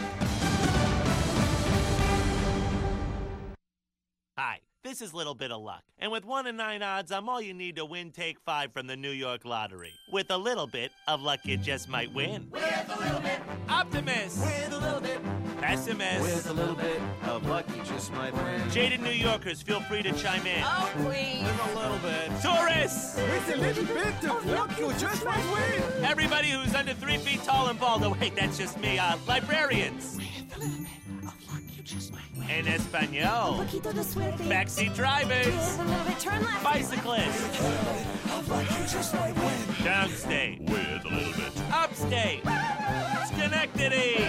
Hi, this is Little Bit of Luck. And with one in nine odds, I'm all you need to win Take Five from the New York Lottery. With a little bit of luck, you just might win. With a little bit. Optimist. With a little bit. Pessimist. With a little bit of luck, you just might win. Jaded New Yorkers, feel free to chime in. Oh, please. With a little bit. Tourists. With a little bit of luck, you just might win. Everybody who's under three feet tall and bald. Oh, wait, that's just me. Uh, librarians. With a little bit of luck, you just might win. En Espanol. Backseat drivers. Turn left. Bicyclists. Of luck, you just might win. Downstate. With a little bit. Upstate. Schenectady.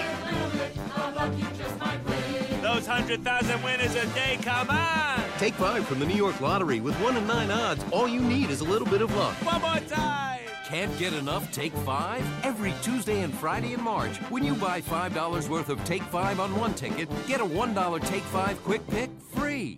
Those one hundred thousand winners a day, come on! Take five from the New York Lottery. With one in nine odds, all you need is a little bit of luck. One more time! Can't get enough Take Five? Every Tuesday and Friday in March, when you buy five dollars worth of Take Five on one ticket, get a one dollar Take Five quick pick free.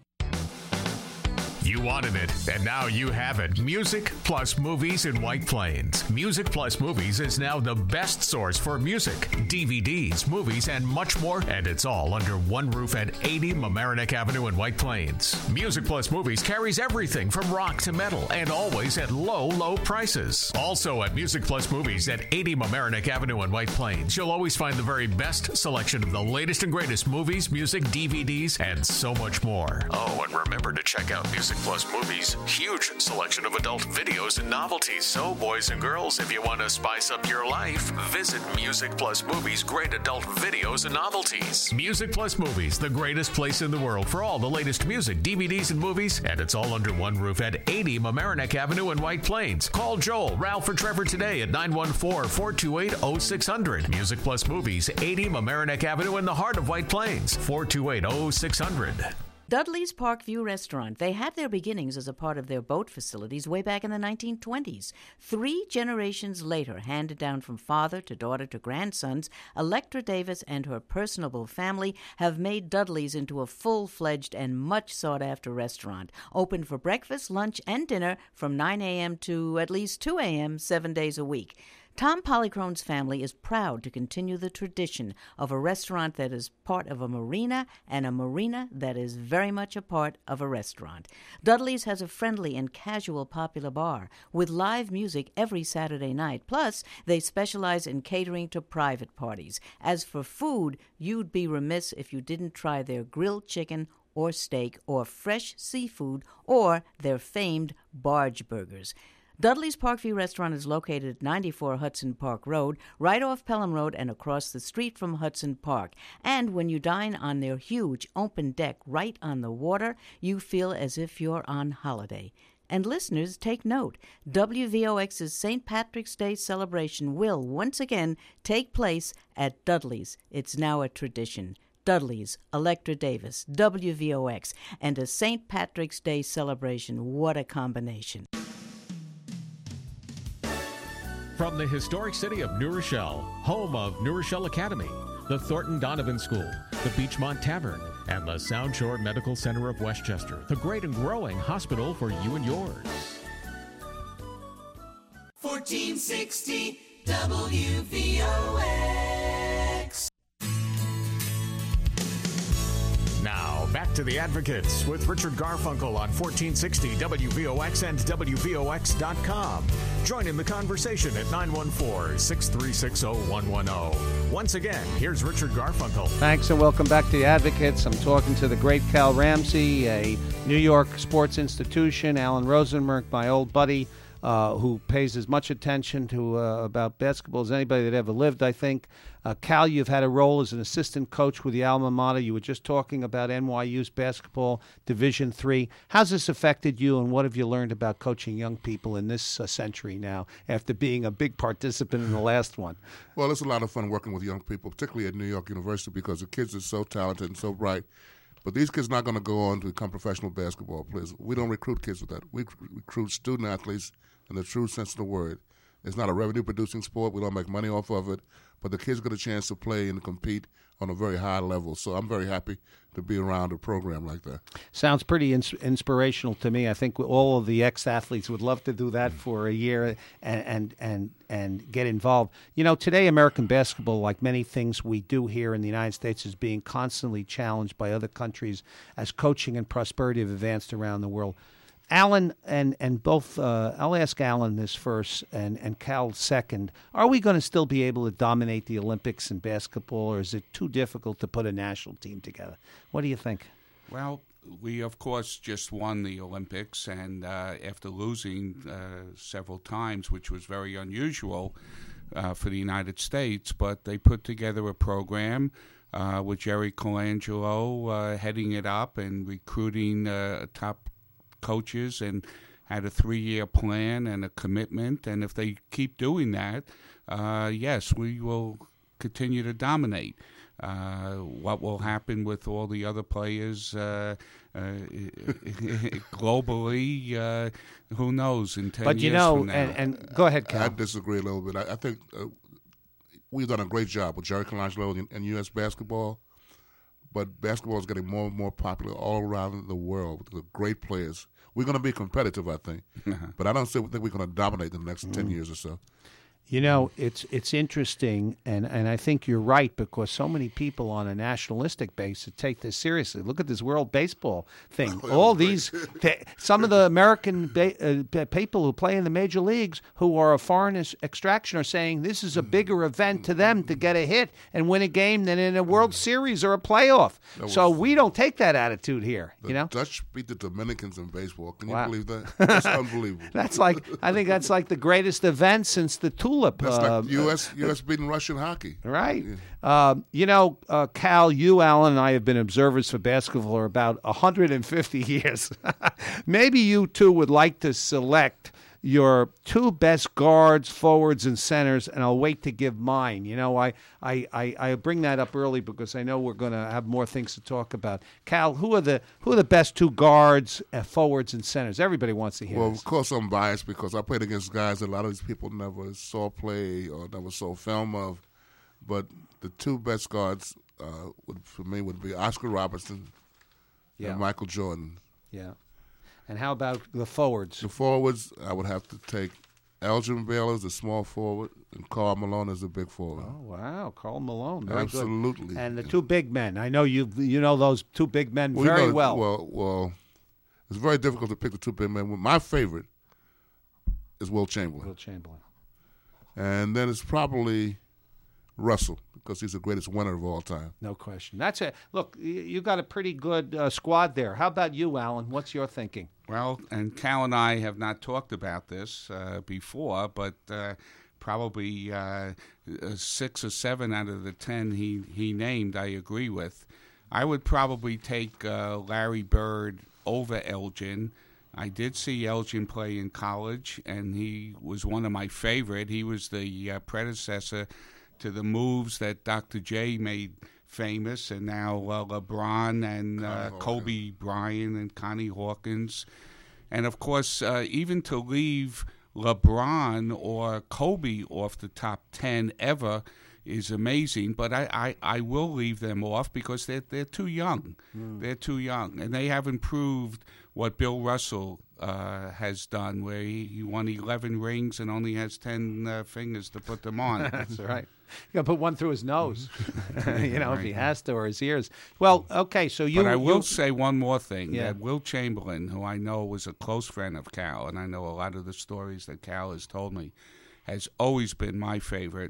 You wanted it, and now you have it. Music Plus Movies in White Plains. Music Plus Movies is now the best source for music, D V Ds, movies, and much more, and it's all under one roof at eighty Mamaroneck Avenue in White Plains. Music Plus Movies carries everything from rock to metal, and always at low, low prices. Also at Music Plus Movies at eighty Mamaroneck Avenue in White Plains, you'll always find the very best selection of the latest and greatest movies, music, D V Ds, and so much more. Oh, and remember to check out Music Plus Movies' huge selection of adult videos and novelties. So, boys and girls, if you want to spice up your life, visit Music Plus Movies' great adult videos and novelties. Music Plus Movies, the greatest place in the world for all the latest music, D V Ds, and movies, and it's all under one roof at eighty Mamaroneck Avenue in White Plains. Call Joel, Ralph, or Trevor today at nine one four, four two eight, oh six hundred. Music Plus Movies, eighty Mamaroneck Avenue in the heart of White Plains, four two eight, oh six hundred. Dudley's Parkview Restaurant. They had their beginnings as a part of their boat facilities way back in the nineteen twenties. Three generations later, handed down from father to daughter to grandsons, Electra Davis and her personable family have made Dudley's into a full-fledged and much sought-after restaurant, open for breakfast, lunch, and dinner from nine a.m. to at least two a.m. seven days a week. Tom Polychrone's family is proud to continue the tradition of a restaurant that is part of a marina and a marina that is very much a part of a restaurant. Dudley's has a friendly and casual popular bar with live music every Saturday night. Plus, they specialize in catering to private parties. As for food, you'd be remiss if you didn't try their grilled chicken or steak or fresh seafood or their famed barge burgers. Dudley's Parkview Restaurant is located at ninety-four Hudson Park Road, right off Pelham Road and across the street from Hudson Park. And when you dine on their huge open deck right on the water, you feel as if you're on holiday. And listeners, take note. W V O X's Saint Patrick's Day celebration will once again take place at Dudley's. It's now a tradition. Dudley's, Electra Davis, W V O X, and a Saint Patrick's Day celebration. What a combination. From the historic city of New Rochelle, home of New Rochelle Academy, the Thornton Donovan School, the Beachmont Tavern, and the Sound Shore Medical Center of Westchester, the great and growing hospital for you and yours. fourteen sixty W V O X. Now, back to the Advocates with Richard Garfunkel on fourteen sixty W V O X and W V O X dot com. Join in the conversation at nine one four, six three six, oh one one oh. Once again, here's Richard Garfunkel. Thanks and welcome back to the Advocates. I'm talking to the great Cal Ramsey, a New York sports institution, Alan Rosenberg, my old buddy, uh, who pays as much attention to uh, about basketball as anybody that ever lived, I think. Uh, Cal, you've had a role as an assistant coach with the alma mater. You were just talking about N Y U's basketball Division three. How's this affected you, and what have you learned about coaching young people in this uh, century now, after being a big participant in the last one? Well, it's a lot of fun working with young people, particularly at New York University, because the kids are so talented and so bright. But these kids are not going to go on to become professional basketball players. We don't recruit kids with that. We recruit student athletes in the true sense of the word. It's not a revenue-producing sport. We don't make money off of it. But the kids get a chance to play and compete on a very high level. So I'm very happy to be around a program like that. Sounds pretty ins- inspirational to me. I think all of the ex-athletes would love to do that for a year and, and and and get involved. You know, today American basketball, like many things we do here in the United States, is being constantly challenged by other countries as coaching and prosperity have advanced around the world. Alan, and, and both, uh, I'll ask Alan this first and, and Cal second. Are we going to still be able to dominate the Olympics in basketball, or is it too difficult to put a national team together? What do you think? Well, we, of course, just won the Olympics, and uh, after losing uh, several times, which was very unusual uh, for the United States, but they put together a program uh, with Jerry Colangelo uh, heading it up and recruiting uh, top coaches, and had a three-year plan and a commitment. And if they keep doing that, uh, yes, we will continue to dominate. Uh, what will happen with all the other players uh, uh, globally, uh, who knows in ten but you years know, from now. And, and go ahead, Cal. I disagree a little bit. I, I think uh, we've done a great job with Jerry Colangelo and, and U S basketball. But basketball is getting more and more popular all around the world with the great players. We're going to be competitive, I think. Uh-huh. But I don't think we're going to dominate in the next mm. ten years or so. You know, it's it's interesting, and, and I think you're right, because so many people on a nationalistic basis take this seriously. Look at this World Baseball thing. All these, some of the American ba- uh, people who play in the major leagues who are of foreign extraction are saying this is a bigger event to them to get a hit and win a game than in a World Series or a playoff. So we don't take that attitude here, the you know? Dutch beat the Dominicans in baseball. Can you wow. believe that? That's unbelievable. That's like, I think that's like the greatest event since the Tulip. That's uh, like U S U S beating Russian hockey. Right. Yeah. Uh, you know, uh, Cal, you, Alan, and I have been observers for basketball for about one hundred fifty years. Maybe you two would like to select your two best guards, forwards, and centers, and I'll wait to give mine. You know, I, I, I, I bring that up early because I know we're going to have more things to talk about. Cal, who are the who are the best two guards, uh, forwards, and centers? Everybody wants to hear Well, this. of course I'm biased because I played against guys that a lot of these people never saw play or never saw film of. But the two best guards uh, would, for me would be Oscar Robertson yeah. and Michael Jordan. Yeah. And how about the forwards? The forwards, I would have to take Elgin Baylor as a small forward and Karl Malone as a big forward. Oh, wow. Karl Malone. Very Absolutely. Good. And the yeah. two big men. I know you you know those two big men well, very you know, well. Well, well, it's very difficult to pick the two big men. My favorite is Will Chamberlain. Will Chamberlain. And then it's probably Russell, because he's the greatest winner of all time. No question. That's it. Look, you got a pretty good uh, squad there. How about you, Alan? What's your thinking? Well, and Cal and I have not talked about this uh, before, but uh, probably uh, six or seven out of the ten he, he named I agree with. I would probably take uh, Larry Bird over Elgin. I did see Elgin play in college, and he was one of my favorite. He was the uh, predecessor to the moves that Doctor J made famous, and now uh, LeBron and uh, Kobe Bryant and Connie Hawkins. And, of course, uh, even to leave LeBron or Kobe off the top ten ever is amazing, but I, I, I will leave them off because they're, they're too young. Mm. They're too young, and they haven't proved what Bill Russell uh, has done, where he, he won eleven rings and only has ten uh, fingers to put them on. That's right. You got to put one through his nose, you know, right. if he has to, or his ears. Well, okay, so you... But I will you, say one more thing, yeah. that Will Chamberlain, who I know was a close friend of Cal, and I know a lot of the stories that Cal has told me, has always been my favorite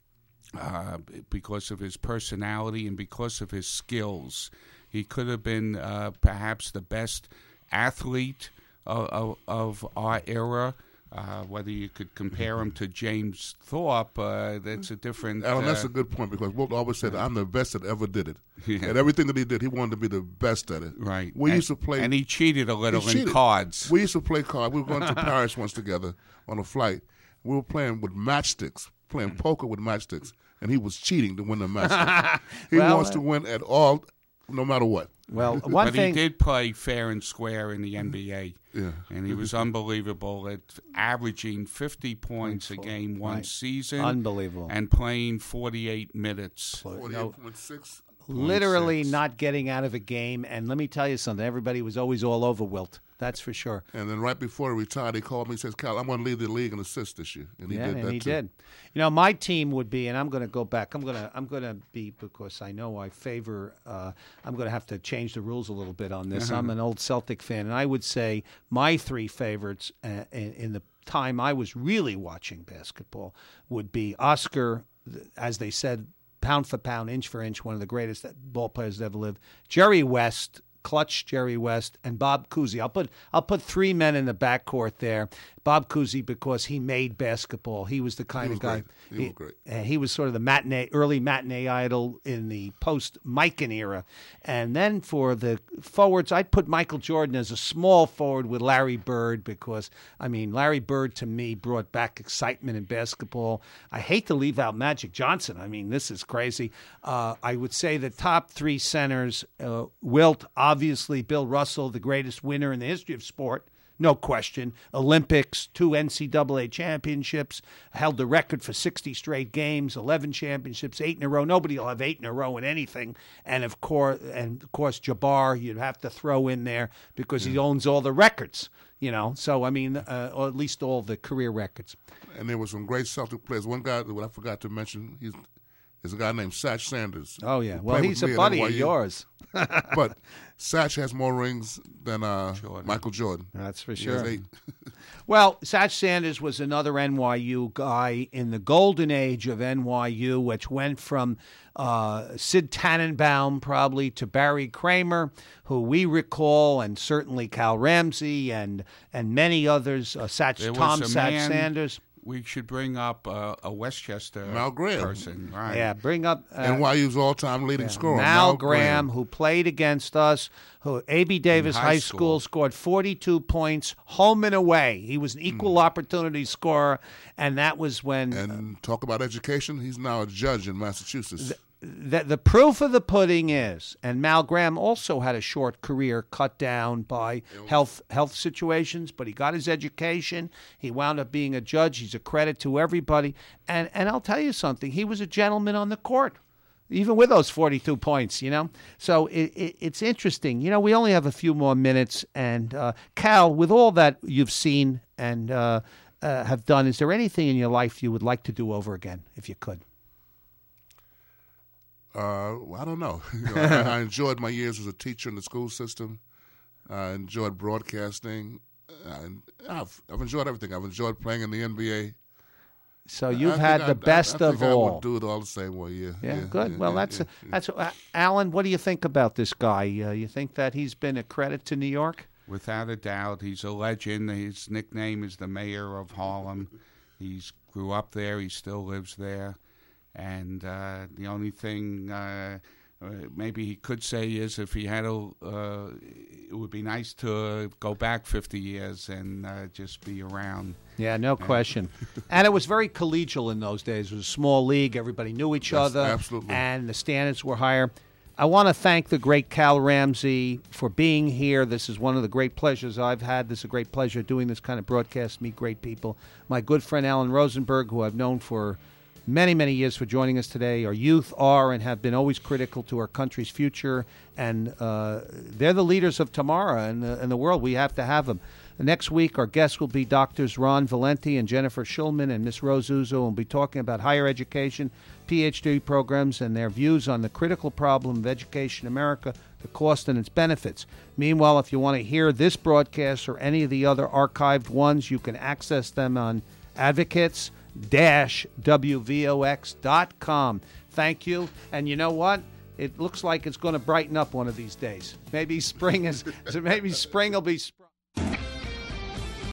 uh, because of his personality and because of his skills. He could have been uh, perhaps the best athlete of, of, of our era. Uh, whether you could compare him to James Thorpe, uh, that's a different... Alan, uh, that's a good point, because Wilt always said, I'm the best that ever did it. Yeah. And everything that he did, he wanted to be the best at it. Right. We and, used to play... And he cheated a little in cheated. cards. We used to play cards. We were going to Paris once together on a flight. We were playing with matchsticks, playing poker with matchsticks, and he was cheating to win the matchstick. He well, wants uh, to win at all, no matter what. Well, one but thing he did play fair and square in the N B A. Yeah. And he was unbelievable at averaging fifty points a game one Right. season. Unbelievable. And playing forty-eight minutes. forty-eight point six. literally not getting out of a game. And let me tell you something. Everybody was always all over Wilt. That's for sure. And then right before he retired, he called me and says, Cal, I'm going to lead the league in assists this year. And he yeah, did and that he too. did. You know, my team would be, and I'm going to go back. I'm going to, I'm going to be, because I know I favor. Uh, I'm going to have to change the rules a little bit on this. Uh-huh. I'm an old Celtic fan, and I would say my three favorites uh, in, in the time I was really watching basketball would be Oscar, as they said, pound for pound, inch for inch, one of the greatest ball players that ever lived. Jerry West. Clutch Jerry West and Bob Cousy. I'll put I'll put three men in the backcourt there. Bob Cousy, because he made basketball. He was the kind He of guy. was great. He was great. Uh, he was sort of the matinee, early matinee idol in the post-Mikan era. And then for the forwards, I'd put Michael Jordan as a small forward with Larry Bird, because, I mean, Larry Bird to me brought back excitement in basketball. I hate to leave out Magic Johnson. I mean, this is crazy. Uh, I would say the top three centers, uh, Wilt, obviously Bill Russell, the greatest winner in the history of sport. No question. Olympics, two N C double A championships, held the record for sixty straight games, eleven championships, eight in a row. Nobody will have eight in a row in anything. And of course, and of course, Jabbar, you'd have to throw in there because he owns all the records. You know, so I mean, uh, or at least all the career records. And there were some great Celtic players. One guy that I forgot to mention, he's is a guy named Satch Sanders. Oh yeah, who well played he's with a me at buddy N Y of U. yours. But Satch has more rings than uh, Michael Jordan. That's for He has sure. eight. Well, Satch Sanders was another N Y U guy in the golden age of N Y U, which went from uh, Sid Tannenbaum probably to Barry Kramer, who we recall, and certainly Cal Ramsey and and many others. Uh, Satch There was Tom a Satch man- Sanders. We should bring up uh, a Westchester Mal Graham. person. Right. Yeah, bring up uh, N Y U's all-time leading scorer, Mal, Mal Graham, Graham. who played against us, who A B Davis In High, high School. school. scored forty-two points, home and away. He was an equal opportunity scorer, and that was when And talk about education, he's now a judge in Massachusetts. the, the proof of the pudding is, and Mal Graham also had a short career cut down by health health situations, but he got his education. He wound up being a judge. He's a credit to everybody. And and I'll tell you something, he was a gentleman on the court, even with those forty-two points, you know. So it, it, it's interesting. You know, we only have a few more minutes. And, uh, Cal, with all that you've seen and uh, uh, have done, is there anything in your life you would like to do over again, if you could? Uh, well, I don't know. You know, I, I enjoyed my years as a teacher in the school system. I enjoyed broadcasting. And I've, I've enjoyed everything. I've enjoyed playing in the N B A. So you've I had think the I- I- best I think of I all. would do it all the same way. Yeah. Yeah, yeah good. yeah, well, yeah, that's yeah, that's uh, Alan. What do you think about this guy? Uh, you think that he's been a credit to New York? Without a doubt, he's a legend. His nickname is the Mayor of Harlem. He's grew up there. He still lives there. And uh, the only thing uh, uh, maybe he could say is if he had a, uh, it would be nice to go back fifty years and uh, just be around. Yeah, no question. And it was very collegial in those days. It was a small league. Everybody knew each Yes, other. absolutely. And the standards were higher. I want to thank the great Cal Ramsey for being here. This is one of the great pleasures I've had. This is a great pleasure doing this kind of broadcast, meet great people. My good friend Alan Rosenberg, who I've known for many, many years, for joining us today. Our youth are and have been always critical to our country's future, and uh, they're the leaders of tomorrow in the, in the world. We have to have them. Next week, our guests will be Doctors Ron Valenti and Jennifer Schulman and Miss Rose Uzo. We'll be talking about higher education, P H D programs, and their views on the critical problem of education in America, the cost and its benefits. Meanwhile, if you want to hear this broadcast or any of the other archived ones, you can access them on advocates dash W V O X dot com. Thank you. And you know what? It looks like it's going to brighten up one of these days. Maybe spring is. Maybe spring will be spring.